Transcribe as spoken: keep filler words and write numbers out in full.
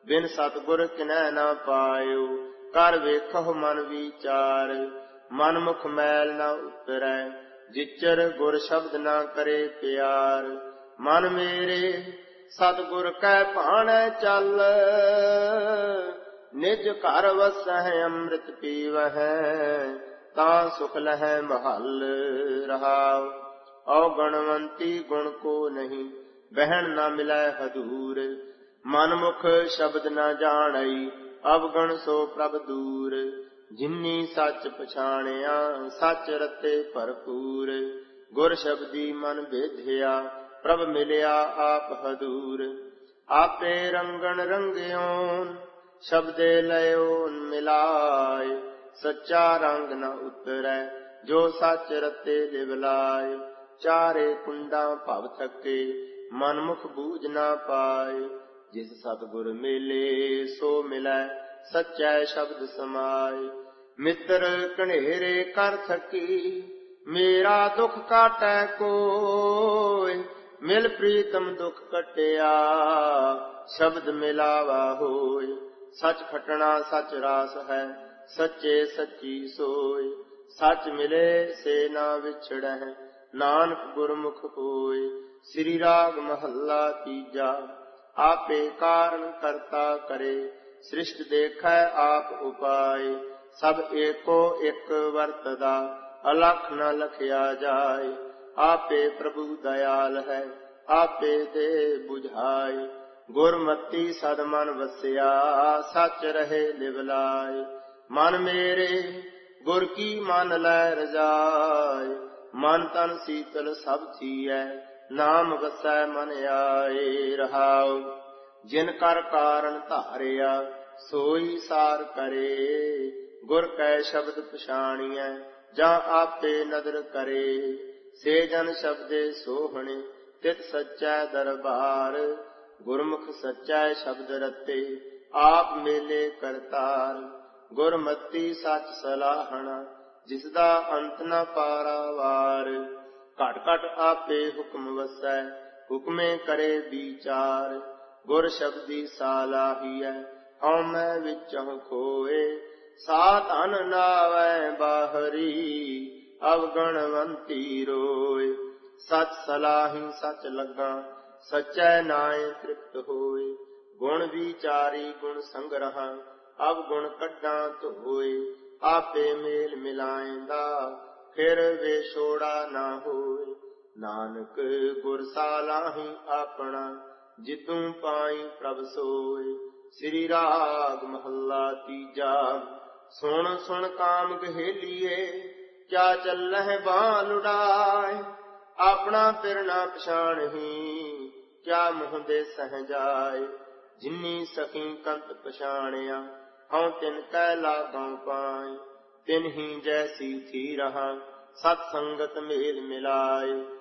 बिन सतगुर किनै न पायो। कर वेखो मन विचार, मन मुख मैल न उतरै। जिचर गुर शब्द न करे प्यार, मन मेरे सतगुर कै भाणै चल। निज घर वसै अमृत पीवै, तां सुख लहै महल रहाव। अवगुणवंती गुण को नहीं, बहन न मिलै हदूर। मन मुख शब्द न जानई, अवगुण सो प्रभ दूर। जिन्नी सच पछाणिया, सच रते भरपूर। गुर शब्दी मन बेधिया, प्रभ मिलिया आप हदूर। आपे रंगन रंगियोन, शब्दे लयोन मिलाय। सच्चा रंग न उतरै, जो सच रते लिवलाय। चारे कुंडा भव थके, मन मुख बूझ न पाए। जिस सतगुर मेले सो मिलै, सच्चै शब्द समाए। मित्र कनेरे कर थकी, मेरा दुख काटै कोय। मिल प्रीतम दुख कटिया, शब्द मिलावा होय। सच खटना सच रास है, सच्चे सच्ची सोय। सच मिले से ना विछड़ै, नानक गुरमुख होय। श्री राग महला तीजा। आपे कारण करता करे, सृष्ट देखै आप उपाय। सब एको एक वर्तदा, अलख न लखया जाय। आपे प्रभु दयाल है, आपे दे बुझाय। गुरमति सदमन वसिया, सच रहे लिवलाय। मन मेरे गुर की मान लै रजाय। मन तन शीतल सब थीयै, नाम वसै मन आए रहाओ। जिन कर कारण धारिया, सोई सार करे। गुर कै शब्द पछाणिਐ, ਜਾਂ आपे नदर करे। से जन शब्दे सोहणे, तित सच्चै दरबार। गुरमुख सच्चै शब्द रते, आप मेले करतार। गुरमति सच सलाहना, जिसदा अंत न पारावार। घट घट आपे हुक्म वसै, हुक्मे करे विचार। गुर शब्दी सालाहीਐ, हਉ मैं विचहुँ खोए। सा धन नावै बाहरी, अवगुणवंती रोए। सच सलाही सच लगा, सच्चै नाए तृप्त होए। गुण विचारी गुण संग्रहा, अवगुण कड्डां धोए। आपे मेल मिलाएंदा, फिर विछोड़ा ना होए। नानक गुर सालाही आपना, जितू पाई प्रभ सोए। श्री राग महला तीजा। सुन सुन काम गहेलिए, क्या चलਹਿ बाल उड़ाए। अपना फिर ना पछाणही, क्या मुँह दे सह जाए। जिन्नी सखी कंत पछाणिया, हਉ तिन कै लागौ पाए। तिन ही जैसी थी रहा, सत संगत मेल मिलाए।